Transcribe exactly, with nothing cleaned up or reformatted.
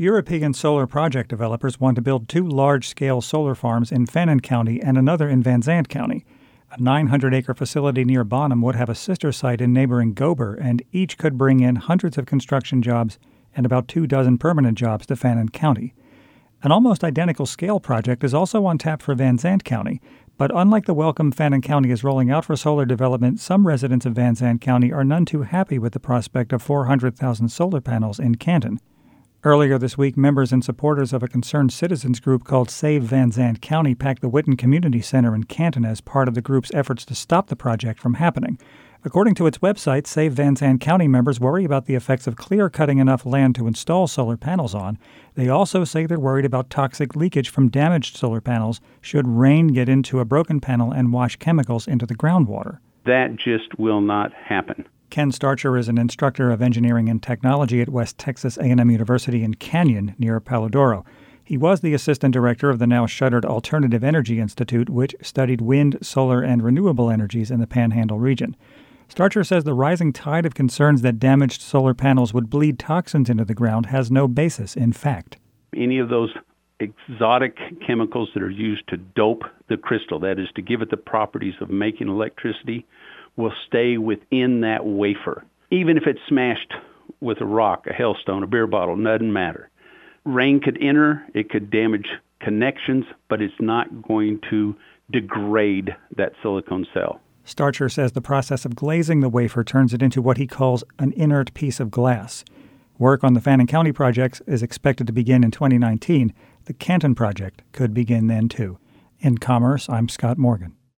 European solar project developers want to build two large-scale solar farms in Fannin County and another in Van Zandt County. A nine hundred acre facility near Bonham would have a sister site in neighboring Gober, and each could bring in hundreds of construction jobs and about two dozen permanent jobs to Fannin County. An almost identical scale project is also on tap for Van Zandt County, but unlike the welcome Fannin County is rolling out for solar development, some residents of Van Zandt County are none too happy with the prospect of four hundred thousand solar panels in Canton. Earlier this week, members and supporters of a concerned citizens group called Save Van Zandt County packed the Whitten Community Center in Canton as part of the group's efforts to stop the project from happening. According to its website, Save Van Zandt County members worry about the effects of clear-cutting enough land to install solar panels on. They also say they're worried about toxic leakage from damaged solar panels should rain get into a broken panel and wash chemicals into the groundwater. That just will not happen. Ken Starcher is an instructor of engineering and technology at West Texas A and M University in Canyon, near Palo Duro. He was the assistant director of the now shuttered Alternative Energy Institute, which studied wind, solar, and renewable energies in the Panhandle region. Starcher says the rising tide of concerns that damaged solar panels would bleed toxins into the ground has no basis in fact. Any of those exotic chemicals that are used to dope the crystal, that is, to give it the properties of making electricity, will stay within that wafer. Even if it's smashed with a rock, a hailstone, a beer bottle, doesn't matter. Rain could enter, it could damage connections, but it's not going to degrade that silicon cell. Starcher says the process of glazing the wafer turns it into what he calls an inert piece of glass. Work on the Fannin County projects is expected to begin in twenty nineteen. The Canton project could begin then, too. In Commerce, I'm Scott Morgan.